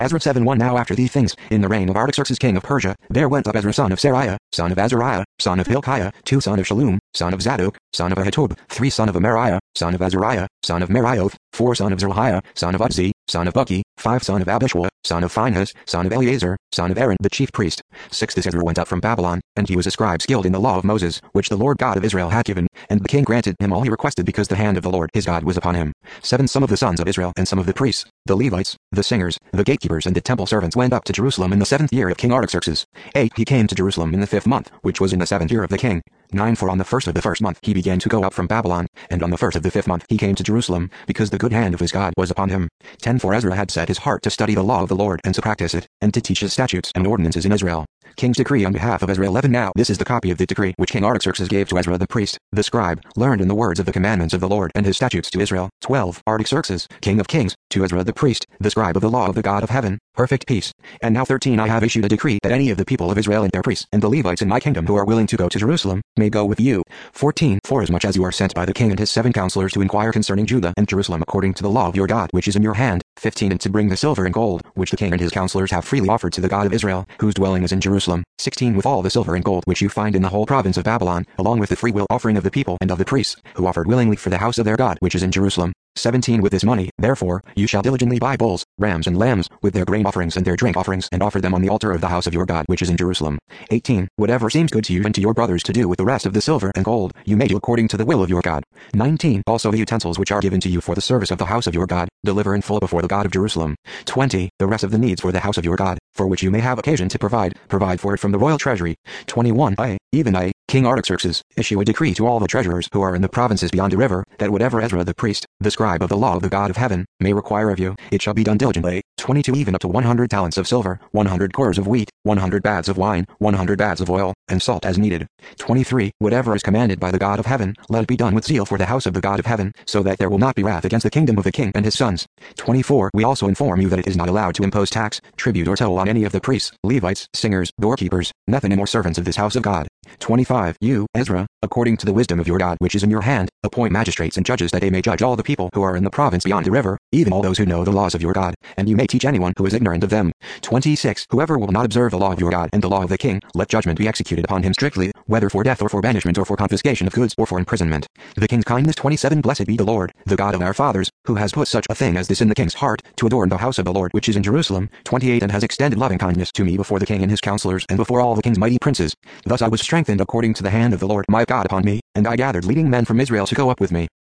Ezra 7:1 Now after these things, in the reign of Artaxerxes king of Persia, there went up Ezra son of Seraiah, son of Azariah, son of Hilkiah, 2 son of Shallum, son of Zadok, son of Ahitub, 3 son of Amariah, son of Azariah, son of Merioth, 4 son of Zerahiah, son of Uzzi, son of Buki, 5 son of Abishua, son of Phinehas, son of Eleazar, son of Aaron the chief priest. 6 This Ezra went up from Babylon, and he was a scribe skilled in the law of Moses, which the Lord God of Israel had given, and the king granted him all he requested because the hand of the Lord his God was upon him. 7 Some of the sons of Israel and some of the priests, the Levites, the singers, the gatekeepers and the temple servants went up to Jerusalem in the 7th year of King Artaxerxes. 8 He came to Jerusalem in the 5th month, which was in the 7th year of the king. 9 For on the 1st of the 1st month he began to go up from Babylon, and on the 1st of the 5th month he came to Jerusalem, because the good hand of his God was upon him. 10 For Ezra had set his heart to study the law of the Lord and to practice it, and to teach his statutes and ordinances in Israel. King's decree on behalf of Ezra 11 Now this is the copy of the decree which King Artaxerxes gave to Ezra the priest, the scribe, learned in the words of the commandments of the Lord and his statutes to Israel. 12 Artaxerxes, king of kings, to Ezra the priest, the scribe of the law of the God of heaven, perfect peace. And now 13 I have issued a decree that any of the people of Israel and their priests and the Levites in my kingdom who are willing to go to Jerusalem, may go with you. 14 Forasmuch as you are sent by the king and his 7 counselors to inquire concerning Judah and Jerusalem according to the law of your God which is in your hand. 15 And to bring the silver and gold, which the king and his counselors have freely offered to the God of Israel, whose dwelling is in Jerusalem. 16 With all the silver and gold which you find in the whole province of Babylon, along with the freewill offering of the people and of the priests, who offered willingly for the house of their God which is in Jerusalem. 17 With this money, therefore, you shall diligently buy bulls, rams and lambs, with their grain offerings and their drink offerings, and offer them on the altar of the house of your God which is in Jerusalem. 18 Whatever seems good to you and to your brothers to do with the rest of the silver and gold, you may do according to the will of your God. 19 Also the utensils which are given to you for the service of the house of your God, deliver in full before the God of Jerusalem. 20 The rest of the needs for the house of your God, for which you may have occasion to provide for it from the royal treasury. 21 Even I, King Artaxerxes, issue a decree to all the treasurers who are in the provinces beyond the river, that whatever Ezra the priest, the scribe of the law of the God of heaven, may require of you, it shall be done diligently. 22 Even up to 100 talents of silver, 100 cors of wheat, 100 baths of wine, 100 baths of oil, and salt as needed. 23 Whatever is commanded by the God of heaven, let it be done with zeal for the house of the God of heaven, so that there will not be wrath against the kingdom of the king and his sons. 24 We also inform you that it is not allowed to impose tax, tribute or toll on any of the priests, Levites, singers, doorkeepers, Nethinim or servants of this house of God. 25 You, Ezra, according to the wisdom of your God which is in your hand, appoint magistrates and judges that they may judge all the people who are in the province beyond the river, even all those who know the laws of your God, and you may teach anyone who is ignorant of them. 26 Whoever will not observe the law of your God and the law of the king, let judgment be executed upon him strictly, whether for death or for banishment or for confiscation of goods or for imprisonment. The king's kindness. 27 Blessed be the Lord, the God of our fathers, who has put such a thing as this in the king's heart, to adorn the house of the Lord which is in Jerusalem. 28 And has extended loving kindness to me before the king and his counselors and before all the king's mighty princes. Thus I was strengthened according to the hand of the Lord my God upon me, and I gathered leading men from Israel to go up with me.